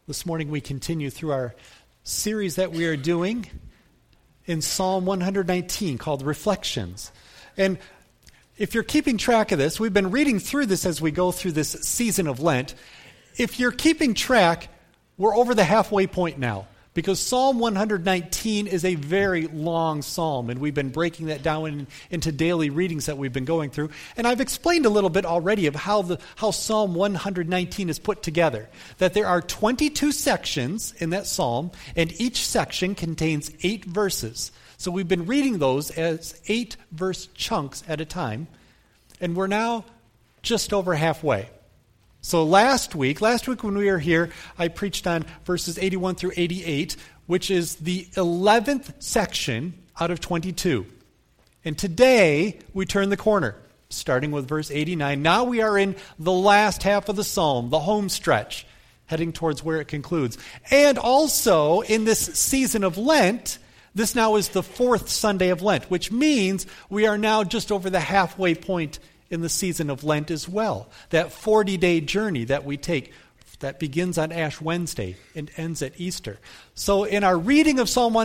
This morning we continue through our series that we are doing in Psalm 119 called Reflections. And if you're keeping track of this, we've been reading through this as we go through this season of Lent. If you're keeping track, we're over the halfway point now, because Psalm 119 is a very long psalm, and we've been breaking that down into daily readings that we've been going through. And I've explained a little bit already of how Psalm 119 is put together, that there are 22 sections in that psalm, and each section contains 8 verses. So we've been reading those as 8-verse chunks at a time, and we're now just over halfway. So last week when we were here, I preached on verses 81 through 88, which is the 11th section out of 22. And today, we turn the corner, starting with verse 89. Now we are in the last half of the psalm, the home stretch, heading towards where it concludes. And also, in this season of Lent, this now is the 4th Sunday of Lent, which means we are now just over the halfway point in the season of Lent as well. That 40-day journey that we take that begins on Ash Wednesday and ends at Easter. So in our reading of Psalm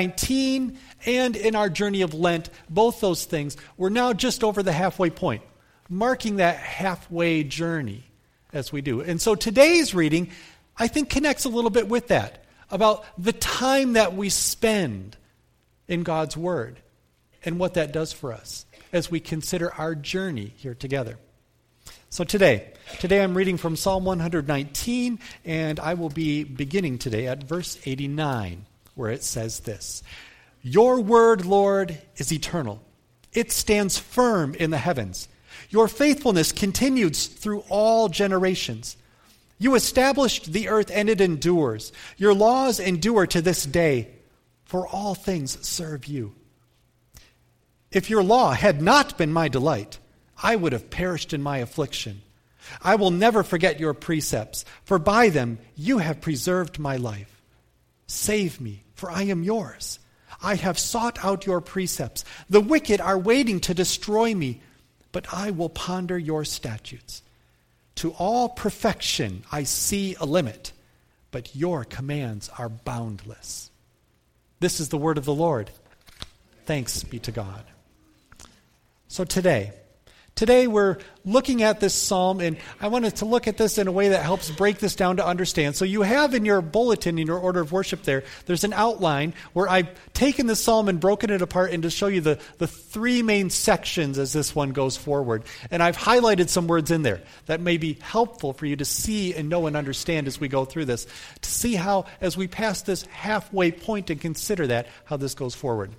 119 and in our journey of Lent, both those things, we're now just over the halfway point, marking that halfway journey as we do. And so today's reading, I think, connects a little bit with that, about the time that we spend in God's Word and what that does for us as we consider our journey here together. So today I'm reading from Psalm 119, and I will be beginning today at verse 89, where it says this: Your word, Lord, is eternal. It stands firm in the heavens. Your faithfulness continues through all generations. You established the earth, and it endures. Your laws endure to this day, for all things serve you. If your law had not been my delight, I would have perished in my affliction. I will never forget your precepts, for by them you have preserved my life. Save me, for I am yours. I have sought out your precepts. The wicked are waiting to destroy me, but I will ponder your statutes. To all perfection I see a limit, but your commands are boundless. This is the word of the Lord. Thanks be to God. So today we're looking at this psalm, and I wanted to look at this in a way that helps break this down to understand. So you have in your bulletin, in your order of worship there's an outline where I've taken this psalm and broken it apart and to show you the 3 main sections as this one goes forward. And I've highlighted some words in there that may be helpful for you to see and know and understand as we go through this, to see how, as we pass this halfway point and consider that, how this goes forward.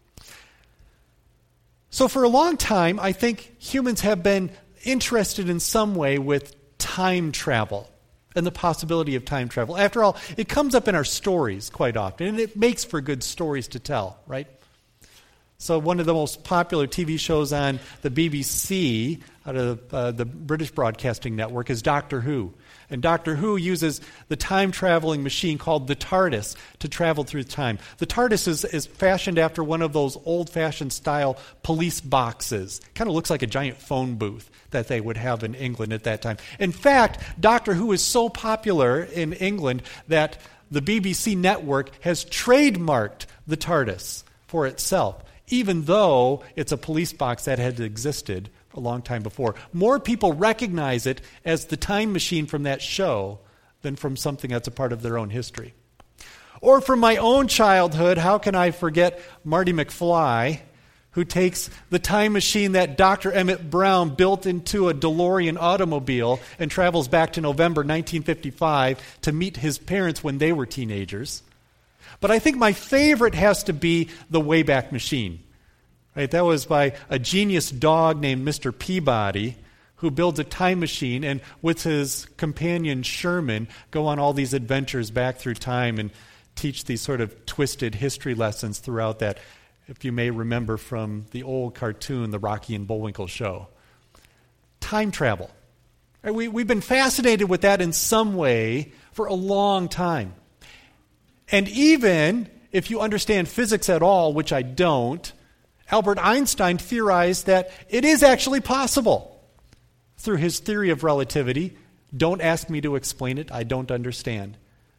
So for a long time, I think humans have been interested in some way with time travel and the possibility of time travel. After all, it comes up in our stories quite often, and it makes for good stories to tell, right? So one of the most popular TV shows on the BBC, out of the British Broadcasting Network, is Doctor Who. And Doctor Who uses the time-traveling machine called the TARDIS to travel through time. The TARDIS is fashioned after one of those old-fashioned style police boxes. Kind of looks like a giant phone booth that they would have in England at that time. In fact, Doctor Who is so popular in England that the BBC network has trademarked the TARDIS for itself, even though it's a police box that had existed a long time before. More people recognize it as the time machine from that show than from something that's a part of their own history. Or from my own childhood, how can I forget Marty McFly, who takes the time machine that Dr. Emmett Brown built into a DeLorean automobile and travels back to November 1955 to meet his parents when they were teenagers. But I think my favorite has to be the Wayback Machine. Right, that was by a genius dog named Mr. Peabody, who builds a time machine and with his companion Sherman go on all these adventures back through time and teach these sort of twisted history lessons throughout that, if you may remember from the old cartoon, the Rocky and Bullwinkle show. Time travel. Right, we've been fascinated with that in some way for a long time. And even if you understand physics at all, which I don't, Albert Einstein theorized that it is actually possible through his theory of relativity. Don't ask me to explain it. I don't understand.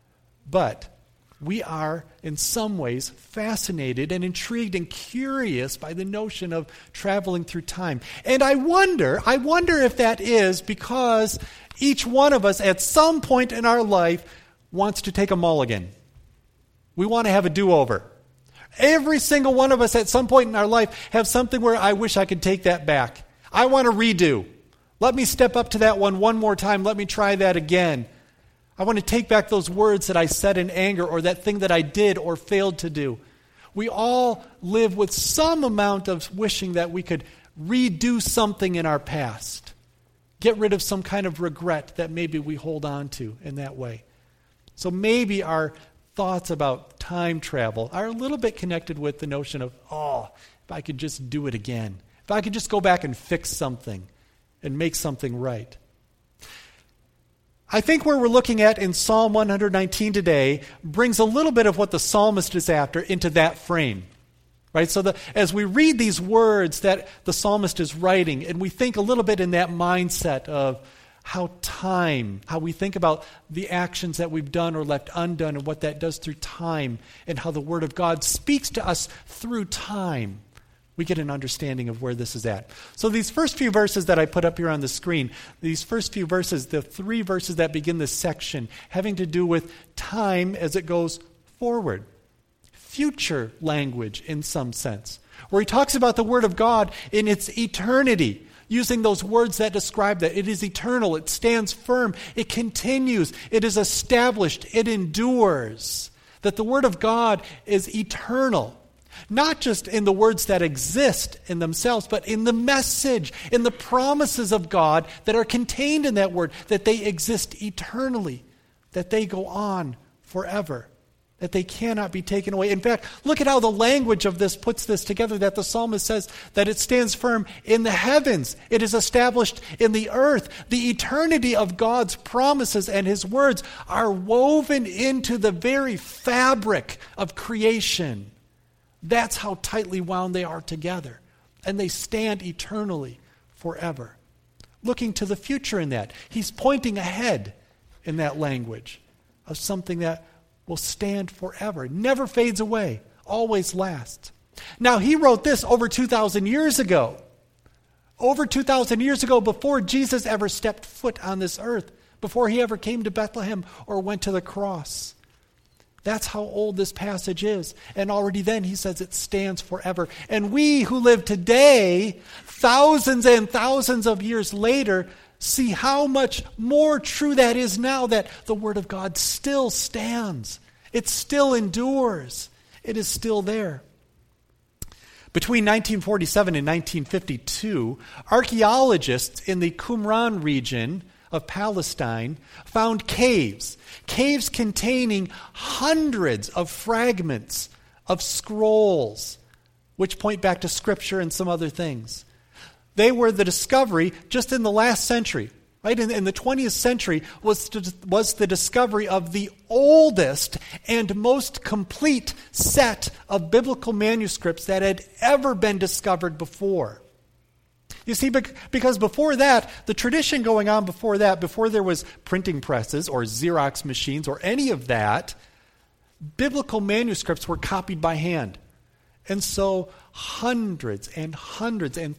But we are, in some ways, fascinated and intrigued and curious by the notion of traveling through time. And I wonder if that is because each one of us at some point in our life wants to take a mulligan. We want to have a do-over. Every single one of us at some point in our life have something where I wish I could take that back. I want to redo. Let me step up to that one more time. Let me try that again. I want to take back those words that I said in anger or that thing that I did or failed to do. We all live with some amount of wishing that we could redo something in our past. Get rid of some kind of regret that maybe we hold on to in that way. So maybe our thoughts about time travel are a little bit connected with the notion of, if I could just do it again. If I could just go back and fix something and make something right. I think where we're looking at in Psalm 119 today brings a little bit of what the psalmist is after into that frame. Right? So as we read these words that the psalmist is writing, and we think a little bit in that mindset of how we think about the actions that we've done or left undone and what that does through time, and how the Word of God speaks to us through time, we get an understanding of where this is at. So these first few verses that I put up here on the screen, these first few verses, the 3 verses that begin this section, having to do with time as it goes forward. Future language in some sense, where he talks about the Word of God in its eternity, using those words that describe that. It is eternal, it stands firm, it continues, it is established, it endures. That the Word of God is eternal. Not just in the words that exist in themselves, but in the message, in the promises of God that are contained in that word, that they exist eternally, that they go on forever, that they cannot be taken away. In fact, look at how the language of this puts this together, that the psalmist says that it stands firm in the heavens. It is established in the earth. The eternity of God's promises and His words are woven into the very fabric of creation. That's how tightly wound they are together. And they stand eternally forever. Looking to the future in that. He's pointing ahead in that language of something that will stand forever. Never fades away. Always lasts. Now, he wrote this over 2,000 years ago. Over 2,000 years ago, before Jesus ever stepped foot on this earth. Before he ever came to Bethlehem or went to the cross. That's how old this passage is. And already then he says it stands forever. And we who live today, thousands and thousands of years later, see how much more true that is now, that the Word of God still stands. It still endures. It is still there. Between 1947 and 1952, archaeologists in the Qumran region of Palestine found caves containing hundreds of fragments of scrolls, which point back to Scripture and some other things. They were the discovery just in the last century, right? In the 20th century was the discovery of the oldest and most complete set of biblical manuscripts that had ever been discovered before. You see, because before that, the tradition going on before that, before there was printing presses or Xerox machines or any of that, biblical manuscripts were copied by hand. And so hundreds and hundreds and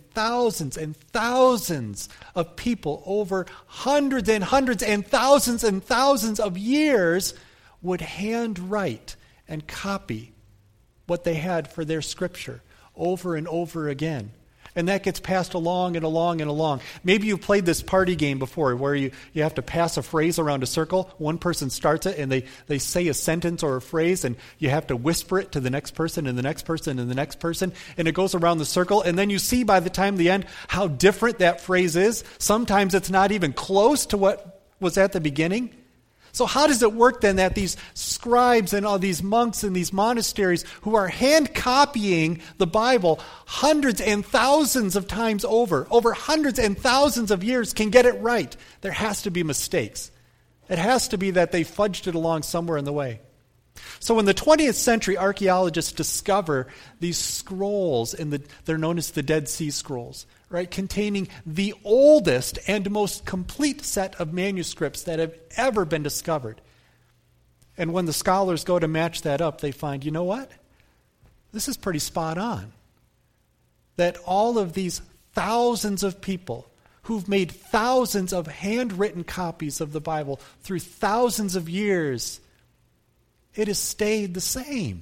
thousands of people over hundreds and hundreds and thousands of years would handwrite and copy what they had for their scripture over and over again. And that gets passed along and along and along. Maybe you've played this party game before where you have to pass a phrase around a circle. One person starts it and they say a sentence or a phrase, and you have to whisper it to the next person and the next person and the next person. And it goes around the circle. And then you see by the time the end how different that phrase is. Sometimes it's not even close to what was at the beginning. So how does it work then that these scribes and all these monks in these monasteries who are hand copying the Bible hundreds and thousands of times over hundreds and thousands of years can get it right? There has to be mistakes. It has to be that they fudged it along somewhere in the way. So in the 20th century, archaeologists discover these scrolls, they're known as the Dead Sea Scrolls, right, containing the oldest and most complete set of manuscripts that have ever been discovered. And when the scholars go to match that up, they find, you know what? This is pretty spot on. That all of these thousands of people who've made thousands of handwritten copies of the Bible through thousands of years, it has stayed the same.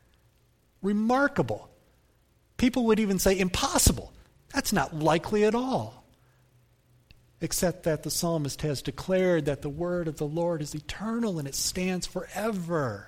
Remarkable. People would even say impossible. That's not likely at all. Except that the psalmist has declared that the word of the Lord is eternal and it stands forever.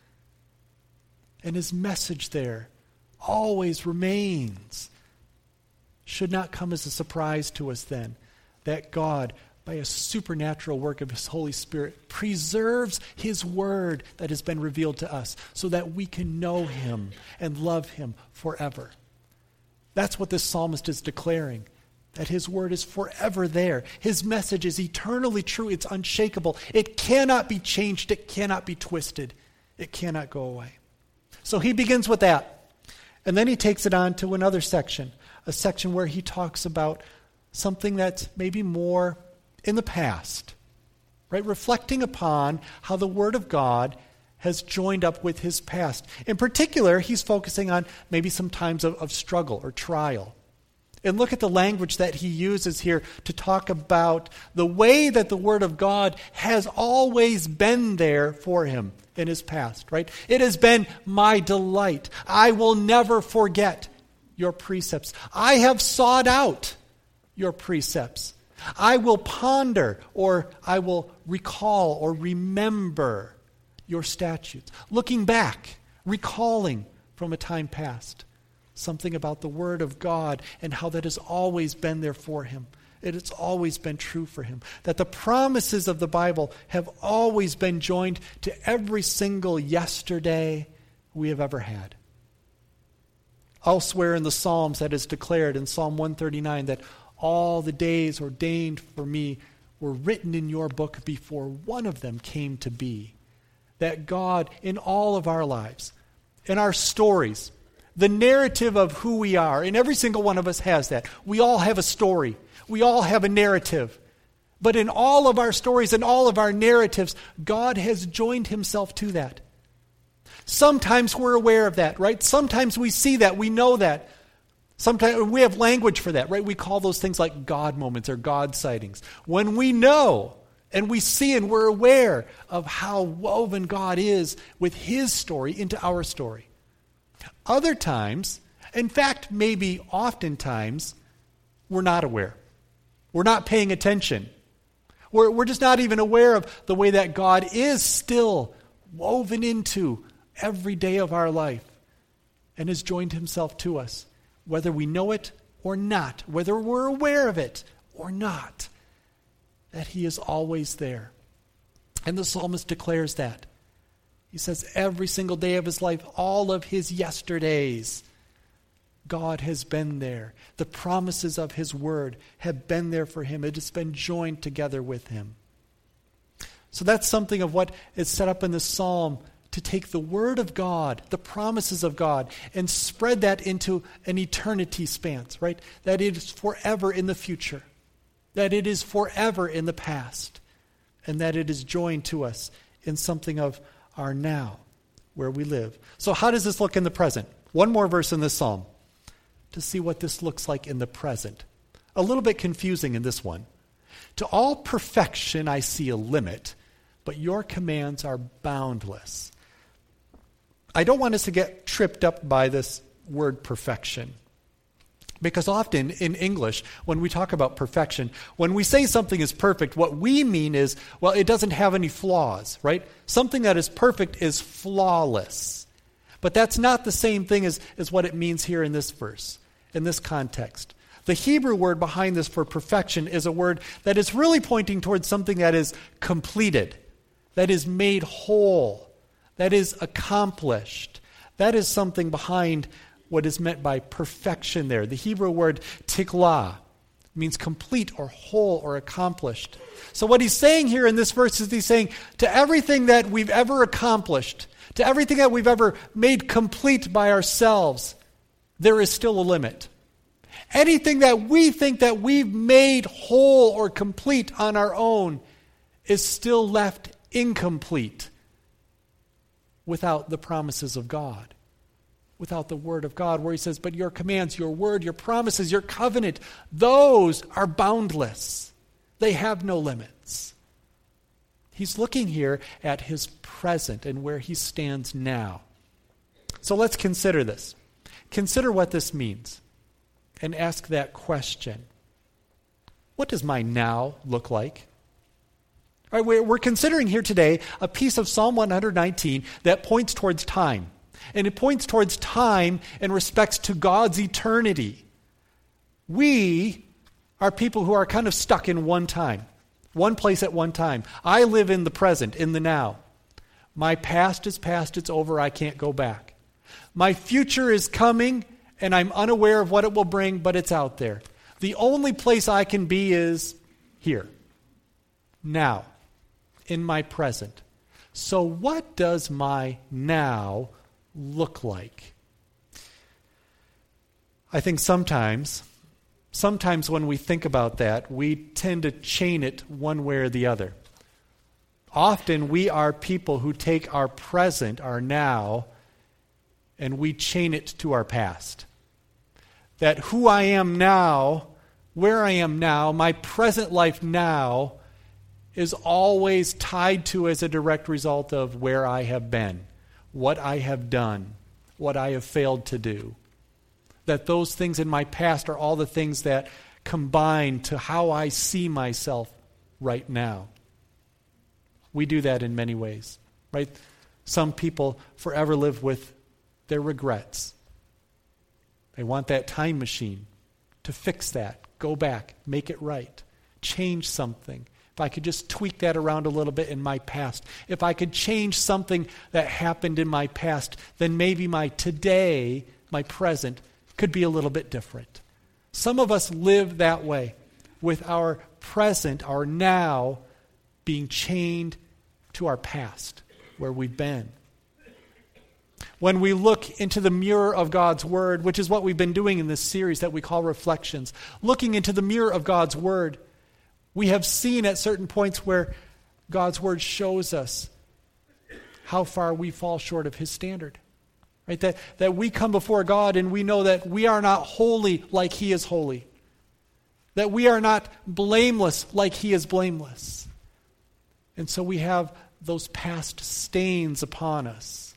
And his message there always remains. Should not come as a surprise to us then that God, by a supernatural work of his Holy Spirit, preserves his word that has been revealed to us so that we can know him and love him forever. That's what this psalmist is declaring, that his word is forever there. His message is eternally true. It's unshakable. It cannot be changed. It cannot be twisted. It cannot go away. So he begins with that. And then he takes it on to another section, a section where he talks about something that's maybe more in the past, right? Reflecting upon how the Word of God has joined up with his past. In particular, he's focusing on maybe some times of struggle or trial. And look at the language that he uses here to talk about the way that the Word of God has always been there for him in his past, right? It has been my delight. I will never forget your precepts. I have sought out your precepts. I will ponder, or I will recall or remember your statutes. Looking back, recalling from a time past. Something about the Word of God and how that has always been there for him. It has always been true for him. That the promises of the Bible have always been joined to every single yesterday we have ever had. Elsewhere in the Psalms that is declared in Psalm 139 that all the days ordained for me were written in your book before one of them came to be. That God, in all of our lives, in our stories, the narrative of who we are, and every single one of us has that. We all have a story. We all have a narrative. But in all of our stories and all of our narratives, God has joined himself to that. Sometimes we're aware of that, right? Sometimes we see that, we know that. Sometimes we have language for that, right? We call those things like God moments or God sightings. When we know and we see and we're aware of how woven God is with his story into our story. Other times, in fact, maybe oftentimes, we're not aware. We're not paying attention. We're just not even aware of the way that God is still woven into every day of our life and has joined himself to us, whether we know it or not, whether we're aware of it or not, that he is always there. And the psalmist declares that. He says every single day of his life, all of his yesterdays, God has been there. The promises of his word have been there for him. It has been joined together with him. So that's something of what is set up in this psalm, to take the word of God, the promises of God, and spread that into an eternity span, right? That it is forever in the future, that it is forever in the past, and that it is joined to us in something of our now, where we live. So how does this look in the present? One more verse in this psalm to see what this looks like in the present. A little bit confusing in this one. To all perfection I see a limit, but your commands are boundless. I don't want us to get tripped up by this word perfection. Because often in English, when we talk about perfection, when we say something is perfect, what we mean is, well, it doesn't have any flaws, right? Something that is perfect is flawless. But that's not the same thing as what it means here in this verse, in this context. The Hebrew word behind this for perfection is a word that is really pointing towards something that is completed, that is made whole, that is accomplished. That is something behind what is meant by perfection there. The Hebrew word tiklah means complete or whole or accomplished. So what he's saying here in this verse is he's saying to everything that we've ever accomplished, to everything that we've ever made complete by ourselves, there is still a limit. Anything that we think that we've made whole or complete on our own is still left incomplete without the promises of God, without the Word of God, where he says, but your commands, your word, your promises, your covenant, those are boundless. They have no limits. He's looking here at his present and where he stands now. So let's consider this. Consider what this means and ask that question. What does my now look like? All right, we're considering here today a piece of Psalm 119 that points towards time. And it points towards time in respects to God's eternity. We are people who are kind of stuck in one time, one place at one time. I live in the present, in the now. My past is past, it's over, I can't go back. My future is coming, and I'm unaware of what it will bring, but it's out there. The only place I can be is here, now, in my present. So what does my now look like? I think sometimes when we think about that, we tend to chain it one way or the other. Often we are people who take our present, our now, and we chain it to our past. That who I am now, where I am now, my present life now, is always tied to as a direct result of where I have been, what I have done, what I have failed to do. That those things in my past are all the things that combine to how I see myself right now. We do that in many ways, right? Some people forever live with their regrets. They want that time machine to fix that, go back, make it right, change something. If I could just tweak that around a little bit in my past, if I could change something that happened in my past, then maybe my today, my present, could be a little bit different. Some of us live that way, with our present, our now, being chained to our past, where we've been. When we look into the mirror of God's Word, which is what we've been doing in this series that we call Reflections, looking into the mirror of God's Word, we have seen at certain points where God's Word shows us how far we fall short of His standard. Right? That we come before God and we know that we are not holy like He is holy. That we are not blameless like He is blameless. And so we have those past stains upon us.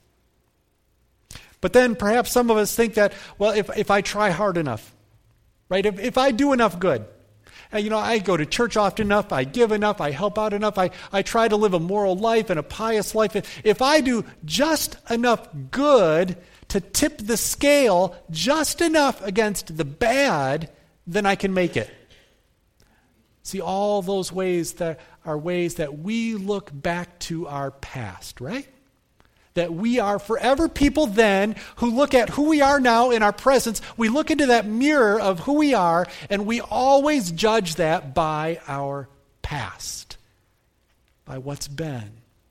But then perhaps some of us think that, well, if I try hard enough, right? If I do enough good, I go to church often enough, I give enough, I help out enough, I try to live a moral life and a pious life. If I do just enough good to tip the scale just enough against the bad, then I can make it. See, all those ways that are ways that we look back to our past, right? That we are forever people then who look at who we are now in our presence. We look into that mirror of who we are, and we always judge that by our past, by what's been.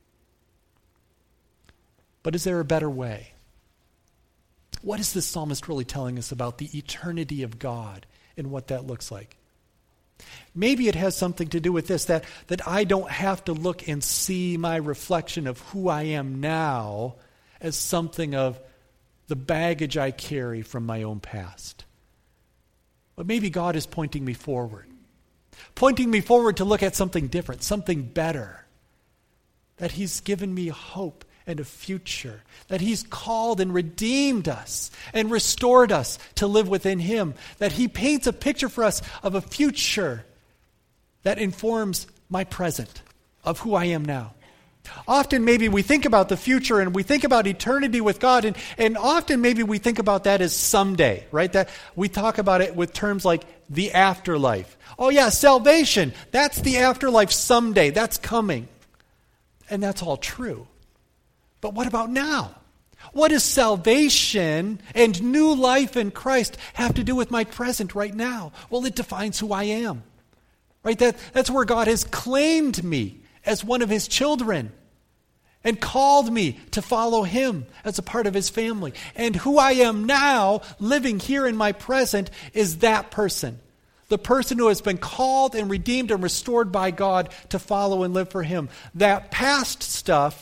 But is there a better way? What is this psalmist really telling us about the eternity of God and what that looks like? Maybe it has something to do with this, that I don't have to look and see my reflection of who I am now as something of the baggage I carry from my own past. But maybe God is pointing me forward to look at something different, something better. That He's given me hope and a future. That He's called and redeemed us and restored us to live within Him. That He paints a picture for us of a future that informs my present, of who I am now. Often maybe we think about the future and we think about eternity with God, and often maybe we think about that as someday, right? That we talk about it with terms like the afterlife. Oh yeah, salvation, that's the afterlife someday, that's coming. And that's all true. But what about now? What does salvation and new life in Christ have to do with my present right now? Well, it defines who I am. Right? That's where God has claimed me as one of His children and called me to follow Him as a part of His family. And who I am now, living here in my present, is that person. The person who has been called and redeemed and restored by God to follow and live for Him. That past stuff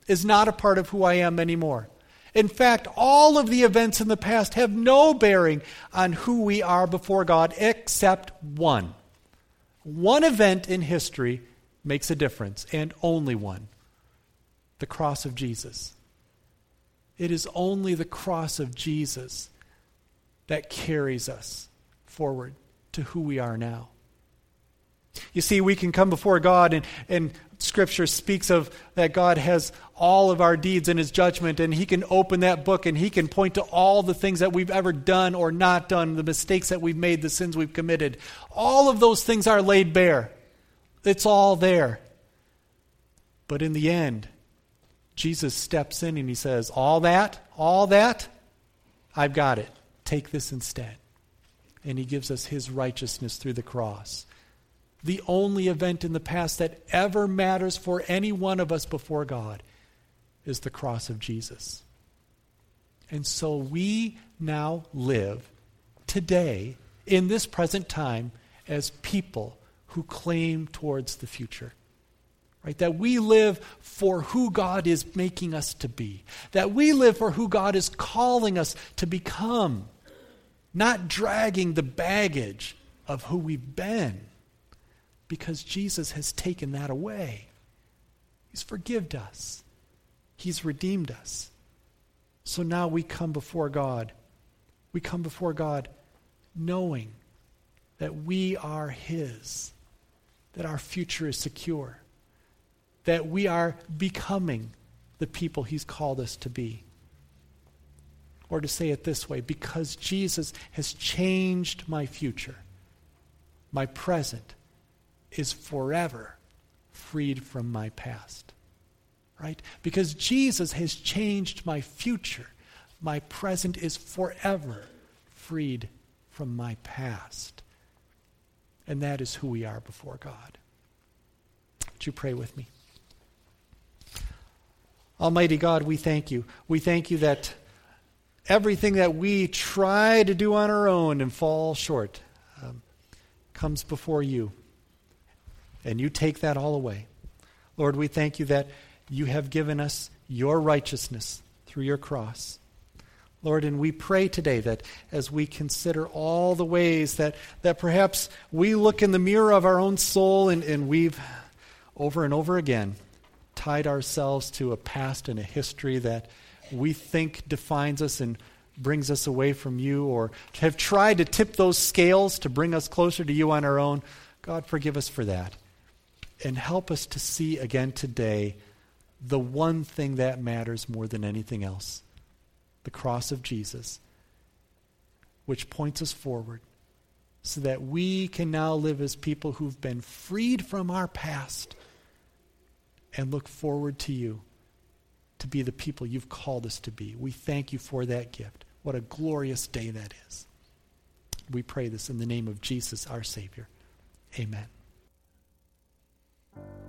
is not a part of who I am anymore. In fact, all of the events in the past have no bearing on who we are before God except one. One event in history makes a difference, and only one. The cross of Jesus. It is only the cross of Jesus that carries us forward to who we are now. You see, we can come before God, and Scripture speaks of that God has all of our deeds in His judgment, and He can open that book, and He can point to all the things that we've ever done or not done, the mistakes that we've made, the sins we've committed. All of those things are laid bare. It's all there. But in the end, Jesus steps in and He says, all that, I've got it. Take this instead. And He gives us His righteousness through the cross. The only event in the past that ever matters for any one of us before God is the cross of Jesus. And so we now live today, in this present time, as people who claim towards the future. Right? That we live for who God is making us to be. That we live for who God is calling us to become. Not dragging the baggage of who we've been. Because Jesus has taken that away. He's forgiven us. He's redeemed us. So now we come before God. We come before God knowing that we are His. That our future is secure. That we are becoming the people He's called us to be. Or to say it this way, because Jesus has changed my future, my present is forever freed from my past. Right? Because Jesus has changed my future, my present is forever freed from my past. And that is who we are before God. Would you pray with me? Almighty God, we thank you. We thank you that everything that we try to do on our own and fall short comes before you. And you take that all away. Lord, we thank you that you have given us your righteousness through your cross. Lord, and we pray today that as we consider all the ways that perhaps we look in the mirror of our own soul and we've over and over again tied ourselves to a past and a history that we think defines us and brings us away from you, or have tried to tip those scales to bring us closer to you on our own. God, forgive us for that. And help us to see again today the one thing that matters more than anything else. The cross of Jesus, which points us forward so that we can now live as people who've been freed from our past and look forward to you to be the people you've called us to be. We thank you for that gift. What a glorious day that is. We pray this in the name of Jesus, our Savior. Amen.